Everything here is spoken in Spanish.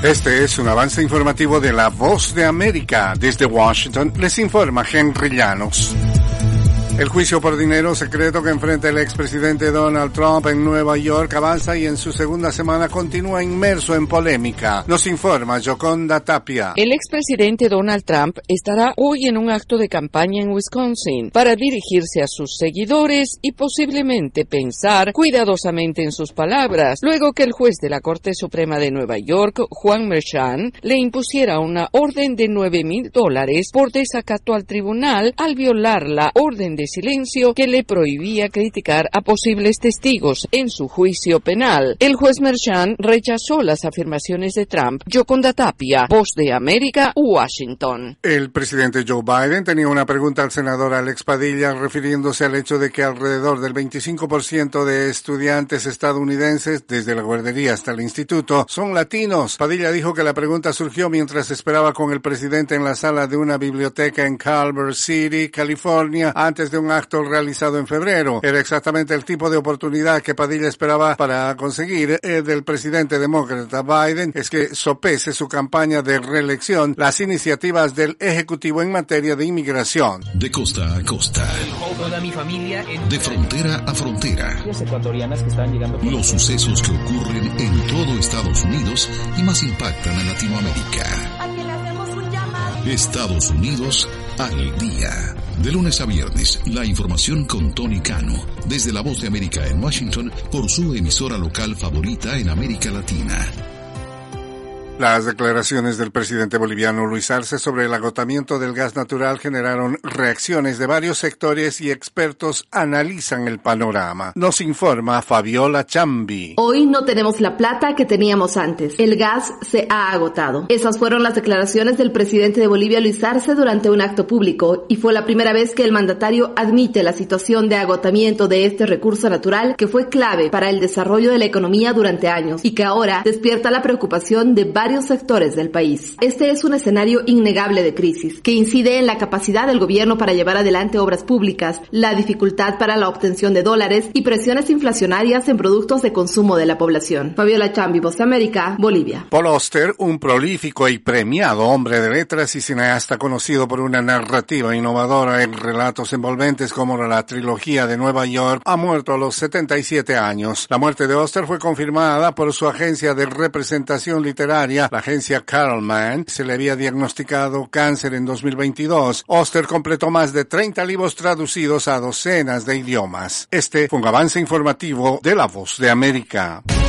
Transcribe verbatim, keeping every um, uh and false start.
Este es un avance informativo de La Voz de América. Desde Washington les informa Henry Llanos. El juicio por dinero secreto que enfrenta el expresidente Donald Trump en Nueva York avanza y en su segunda semana continúa inmerso en polémica. Nos informa Yoconda Tapia. El expresidente Donald Trump estará hoy en un acto de campaña en Wisconsin para dirigirse a sus seguidores y posiblemente pensar cuidadosamente en sus palabras, luego que el juez de la Corte Suprema de Nueva York, Juan Merchan, le impusiera una orden de nueve mil dólares por desacato al tribunal al violar la orden de silencio que le prohibía criticar a posibles testigos en su juicio penal. El juez Merchan rechazó las afirmaciones de Trump. Yoconda Tapia, Voz de América, Washington. El presidente Joe Biden tenía una pregunta al senador Alex Padilla refiriéndose al hecho de que alrededor del veinticinco por ciento de estudiantes estadounidenses, desde la guardería hasta el instituto, son latinos. Padilla dijo que la pregunta surgió mientras esperaba con el presidente en la sala de una biblioteca en Culver City, California, antes de un acto realizado en febrero. Era exactamente el tipo de oportunidad que Padilla esperaba para conseguir eh, del presidente demócrata Biden, es que sopese su campaña de reelección las iniciativas del Ejecutivo en materia de inmigración. De costa a costa. Toda mi familia en... De frontera a frontera. Ecuatorianas que están llegando por... Los sucesos que ocurren en todo Estados Unidos y más impactan a Latinoamérica. Estados Unidos al día. De lunes a viernes, la información con Tony Cano, desde La Voz de América en Washington, por su emisora local favorita en América Latina. Las declaraciones del presidente boliviano Luis Arce sobre el agotamiento del gas natural generaron reacciones de varios sectores y expertos analizan el panorama. Nos informa Fabiola Chambi. Hoy no tenemos la plata que teníamos antes. El gas se ha agotado. Esas fueron las declaraciones del presidente de Bolivia Luis Arce durante un acto público y fue la primera vez que el mandatario admite la situación de agotamiento de este recurso natural que fue clave para el desarrollo de la economía durante años y que ahora despierta la preocupación de varios sectores del país. Este es un escenario innegable de crisis que incide en la capacidad del gobierno para llevar adelante obras públicas, la dificultad para la obtención de dólares y presiones inflacionarias en productos de consumo de la población. Fabiola Chambi, Voz de América, Bolivia. Paul Auster, un prolífico y premiado hombre de letras y cineasta conocido por una narrativa innovadora en relatos envolventes como la trilogía de Nueva York, ha muerto a los setenta y siete años. La muerte de Auster fue confirmada por su agencia de representación literaria, la agencia Carlman. Se le había diagnosticado cáncer en dos mil veintidós. Auster completó más de treinta libros traducidos a docenas de idiomas. Este fue un avance informativo de La Voz de América.